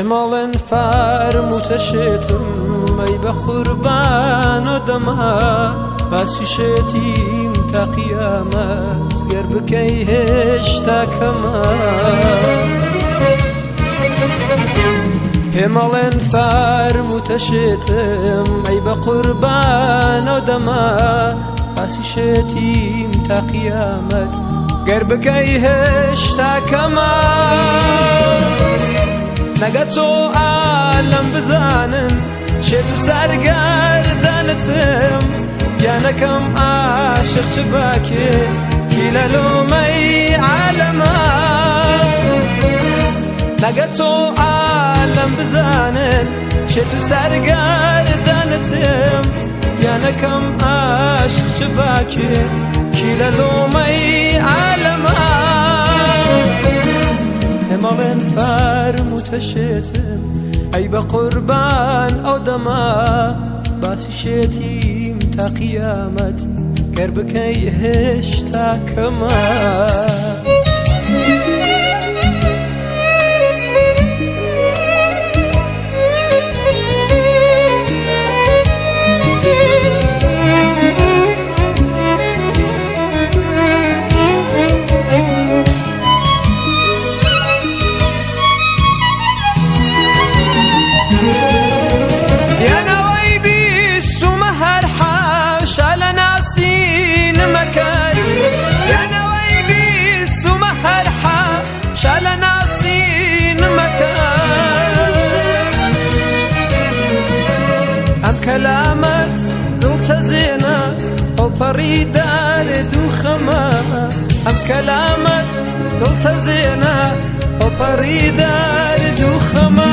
پێماڵێن فارموتەشێتم ئەی بە قوربان و دەما باسی شێتیم تا قیامەت گەر بکەی هێشتا کەمە پێماڵێن فارموتەشێتم ئەی بە قوربان و دەما باسی شێتیم تا قیامەت گەر بکەی هێشتا کەمە نەگە تۆ عالەم بزانن شێت و سەرگەردانتم گیانەکەم عاشق چ باکێ کی لە لۆمەی عالەمە نەگە تۆ عالەم بزانن شێت و سەرگەردانتم گیانەکەم عاشق چ باکێ کی لە لۆمەی عالەمە پێماڵێن فارموتەشێتم ئەی بە قوربان ئەو دەما باسی شێتیم تا قیامەت گەر بکەی هێشتا کەمە كلامت دڵتە زێنە ئەو پەڕی دارێت و خەمە ئەم کەلامت دڵتە زێنە ئەو پەڕی دارێت و خەمە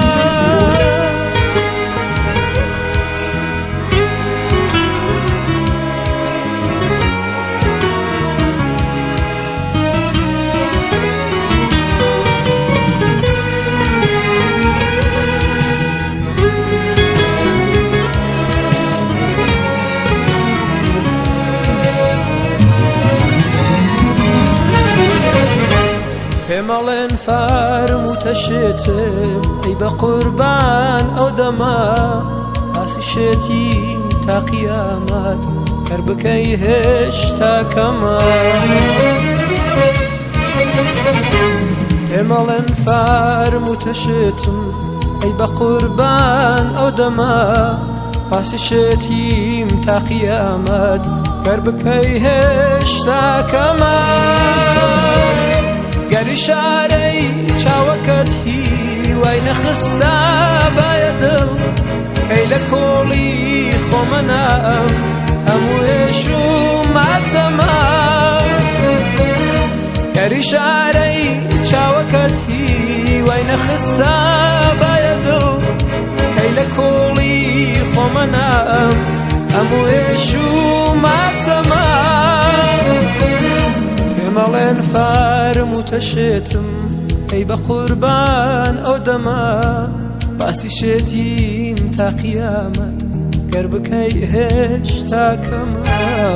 پێماڵێن فارموتەشێتم ئەی بە قوربان ئەو دەما باسی شێتیم تا قیامەت گەر بکەی هێشتا کەمە پێماڵێن فارموتەشێتم ئەی بە قوربان ئەو دەما باسی شێتیم تا قیامەت گەر بکەی هێشتا کەمە گەری شارەی چاوەکەت هیوای نەخستا بایە دڵ کەی لە کۆڵی خۆمە نائەم هەموو هێش و ماتەمە گەری شارەی چاوەکەت هیوای نەخستا بایە دڵ کەی لە کۆڵی خۆمە نائەم هەموو هێش و ماتەمە پێماڵێن فارموتەشێتم ئەی بە قوربان ئەو دەما باسی شێتیم تا قیامەت گەر بکەی هێشتا کەمە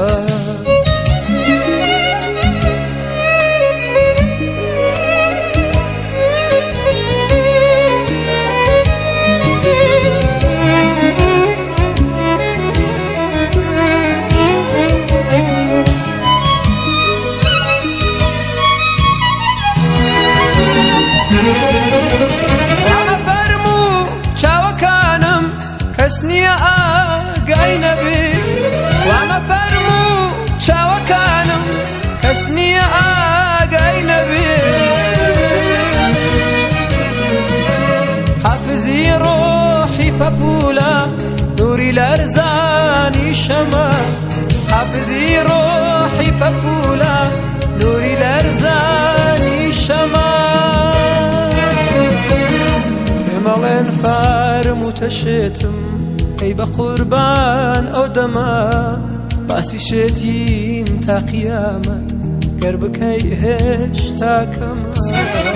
کەس نییە ئاگای نەبێ وامە فەرموو چاوەکانم کەس نییە ئاگای نەبێ حافزی ڕۆحی پەپوولە نووری لەرزانی شەمە حافزی ڕۆحی پەپوولە نووری لەرزانی شەمە پێماڵێن فارموتەشێتم ئەی بە قوربان ئەو دەما باسی شێتیم تا قیامەت گەر بکەی هێشتا کەمە